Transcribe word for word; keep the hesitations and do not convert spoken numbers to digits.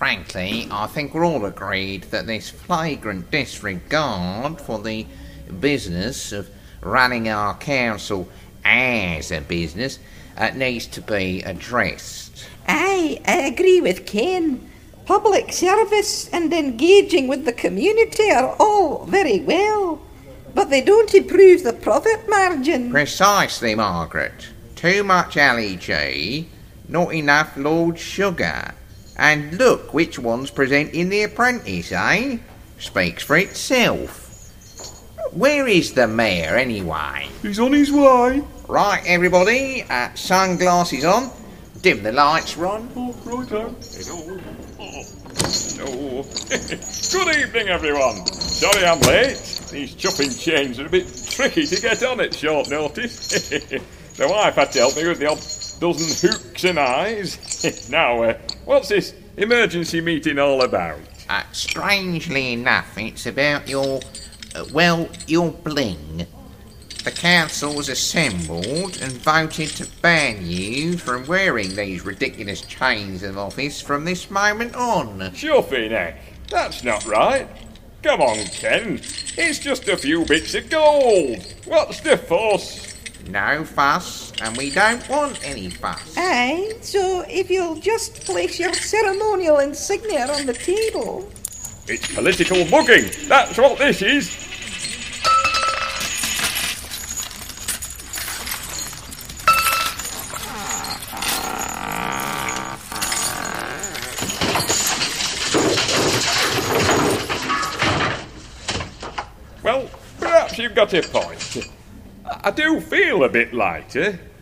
frankly, I think we're all agreed that this flagrant disregard for the business of running our council as a business uh, needs to be addressed. Aye, I agree with Ken. Public service and engaging with the community are all very well, but they don't improve the profit margin. Precisely, Margaret. Too much L E G, not enough Lord Sugar. And look which one's presenting The Apprentice, eh? Speaks for itself. Where is the mayor, anyway? He's on his way. Right, everybody, uh, sunglasses on. Dim the lights, Ron. Oh, right on. Oh. Good evening, everyone. Sorry I'm late. These chopping chains are a bit tricky to get on at short notice. The wife had to help me with the odd dozen hooks and eyes. Now, uh, what's this emergency meeting all about? Uh, strangely enough, it's about your, uh, well, your bling. The council's assembled and voted to ban you from wearing these ridiculous chains of office from this moment on. Shuffy neck, that's not right. Come on, Ken. It's just a few bits of gold. What's the fuss? No fuss, and we don't want any fuss. Aye, so if you'll just place your ceremonial insignia on the table. It's political mugging. That's what this is. Well, perhaps you've got a point. I do feel a bit lighter.